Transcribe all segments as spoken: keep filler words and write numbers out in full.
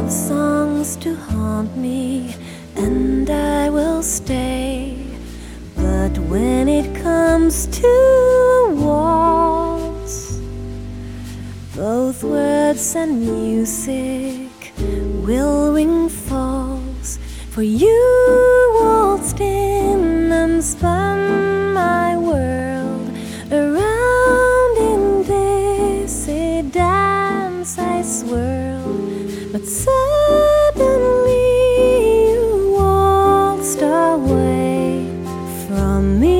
love songs to haunt me, and I will stay. But when it comes to a waltz, both words and music will ring false. For you waltzed in and spun my world around in dizzy dance I swirled. But suddenly you waltzed away from me.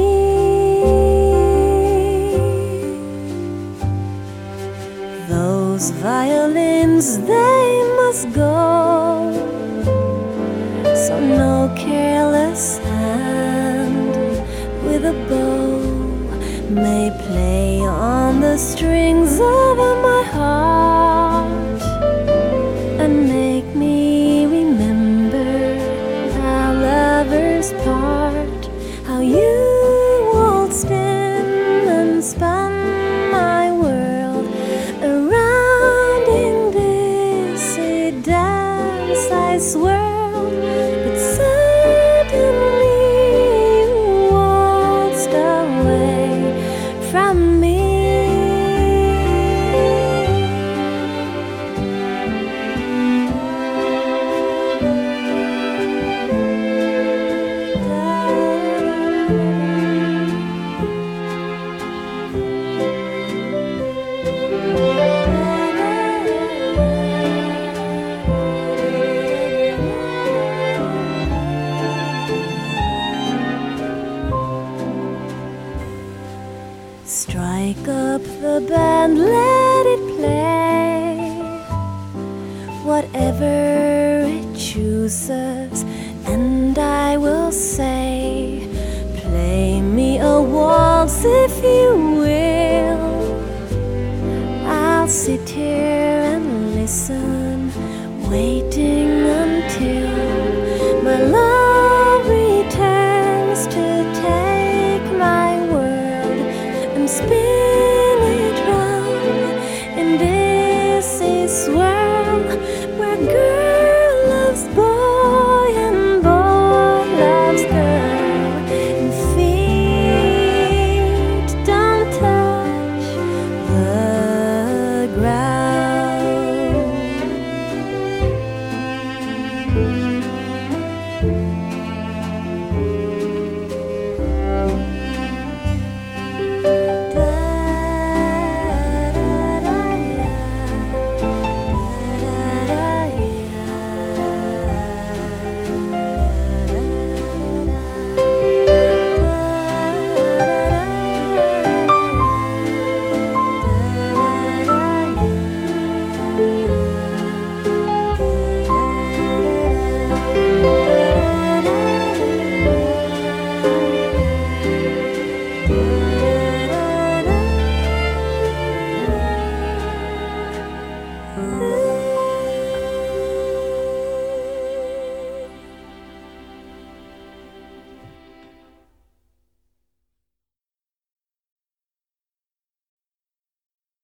Those violins, they must go, so no careless hand with a bow may play on the strings of my heart and make me remember how lovers part, how you waltzed in and spun my world around in dizzy dance I swirled. But suddenly you waltzed away from me. Strike up the band, let it play whatever it chooses, and I will say, play me a waltz if you will. I'll sit here and listen